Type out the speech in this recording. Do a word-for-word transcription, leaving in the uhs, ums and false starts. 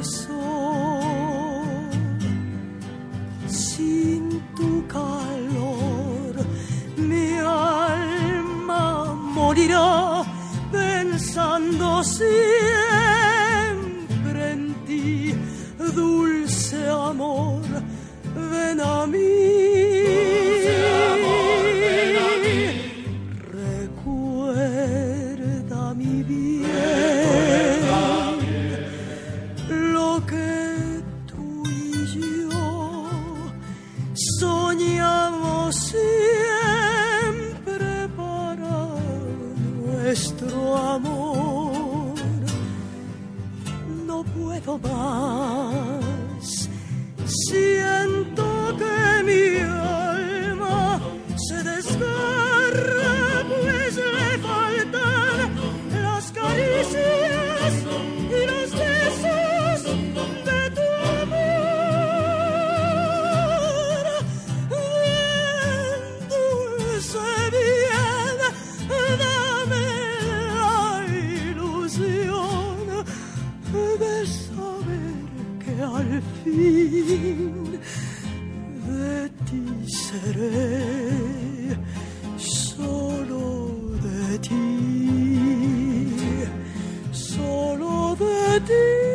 corazón. Sin tu calor mi alma morirá, pensando siempre en ti, dulce amor, ven a mí. Dulce amor, ven a mí. Recuerda mi bien, Recuerda bien lo que tú y yo soñamos siempre para nuestro amor. No puedo más, siento que mi alma se desgarra, pues le faltan las caricias y los besos de tu amor. Ven, dulce bien, dame la ilusión de saber que al fin de ti seré, solo de ti, solo de ti.